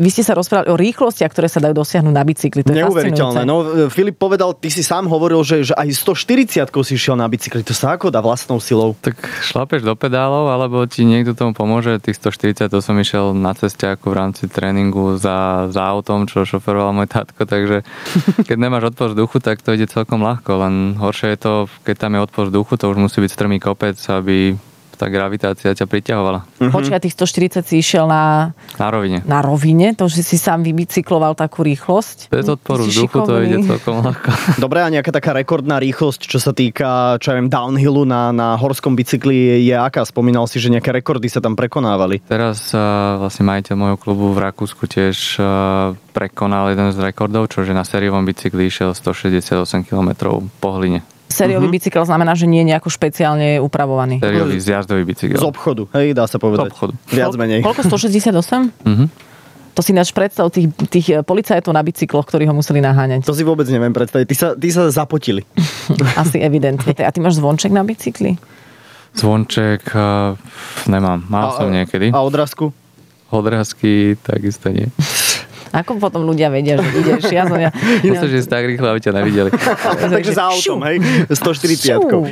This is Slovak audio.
Vy ste sa rozprávali o rýchlostiach, ktoré sa dajú dosiahnuť na bicykli. To je neuveriteľné. No, Filip povedal, ty si sám hovoril, že aj 140 si šiel na bicykli. To sa ako dá vlastnou silou? Tak šlapeš do pedálov, alebo ti niekto tomu pomôže. Tých 140 to som išiel na ceste ako v rámci tréningu za autom, čo šoferoval môj tatko, takže keď nemáš odpor vzduchu, tak to ide celkom ľahko, len horšie je to, keď tam je odpor vzduchu, to už musí byť strmý kopec, aby tá gravitácia ťa priťahovala. Počkaj, tých 140 si išiel na rovine. Na rovine? To, že si sám vybicykloval takú rýchlosť? Bez odporu vzduchu to ide celkom ľahko. Dobre, a nejaká taká rekordná rýchlosť, čo sa týka, čo ja viem, downhillu na horskom bicykli je aká? Spomínal si, že nejaké rekordy sa tam prekonávali. Teraz vlastne majiteľ môjho klubu v Rakúsku tiež prekonal jeden z rekordov, čože na sériovom bicykli išiel 168 km po hline. Sériový bicykel znamená, že nie je nejako špeciálne upravovaný. Sériový zjazdový bicykel. Z obchodu, hej, dá sa povedať. Z obchodu. Viac menej. Koľko? 168? To si náš predstav tých policajtov na bicykloch, ktorí ho museli naháňať. To si vôbec neviem predstaviť. Tí sa zapotili. Asi evidentne. A ty máš zvonček na bicykli? Zvonček nemám. Mal som niekedy. A odrazku? Odrazky takisto nie. Ako potom ľudia vedia, že ideš? Musíš ísť tak rýchlo, aby ťa nevideli. Takže za autom, hej? 140.